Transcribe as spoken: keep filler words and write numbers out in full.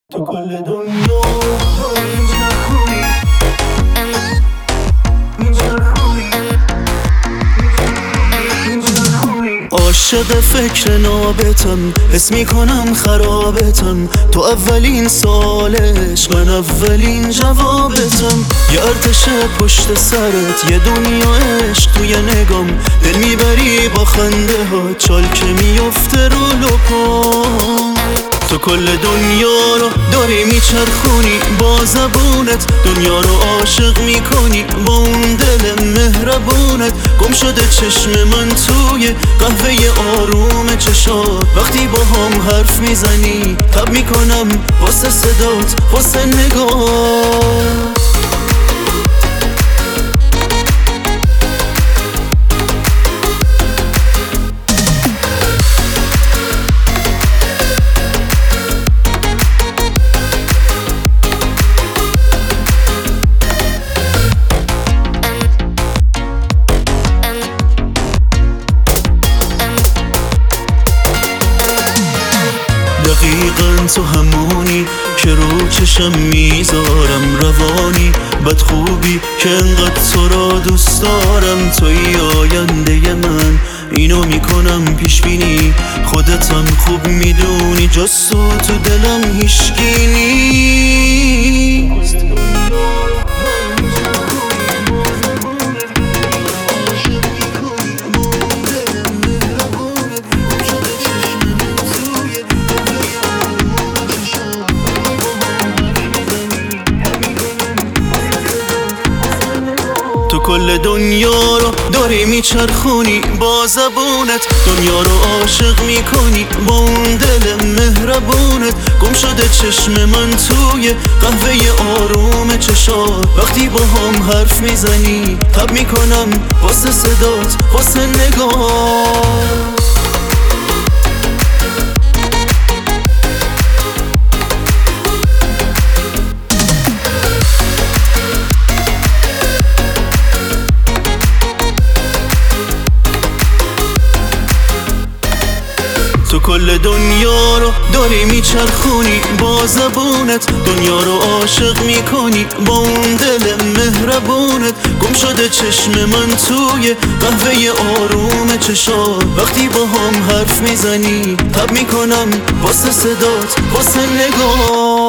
تو کل دنیا میچرخونی میچرخونی عاشق فکر نابتم، حس میکنم خرابتم. تو اولین سالش، من اولین جوابتم. یه ارتش پشت سرت، یه دنیا عشق توی نگام. دل میبری با خنده ها، چال که میفته رو لپام. تو کل دنیا رو داری میچرخونی با زبونت، دنیا رو عاشق میکنی با اون دل مهربونت. گم شده چشم من توی قهوه آروم چشات، وقتی با هم حرف میزنی تب میکنم واسه صدات، واسه نگات. دقیقاً تو همونی که رو چشم میذارم، روانی بد خوبی که انقدر تو را دوست دارم. توی آینده من، اینو میکنم پیش بینی، خودتم خوب میدونی جز تو تو دلم هیچکی نیست. تو کل دنیا رو داری میچرخونی با زبونت، دنیا رو عاشق میکنی با اون دل مهربونت. گم شده چشم من توی قهوه آروم چشات، وقتی با هم حرف میزنی تب میکنم واسه صدات، واسه نگات. تو کل دنیا رو داری میچرخونی با زبونت، دنیا رو عاشق میکنی با اون دل مهربونت. گم شده چشم من توی قهوه آروم چشات، وقتی با هم حرف میزنی تب میکنم واسه صدات، واسه نگات.